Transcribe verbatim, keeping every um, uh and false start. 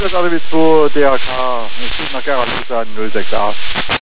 S A W zwei D H K, Flug nach Gerald null sechs acht.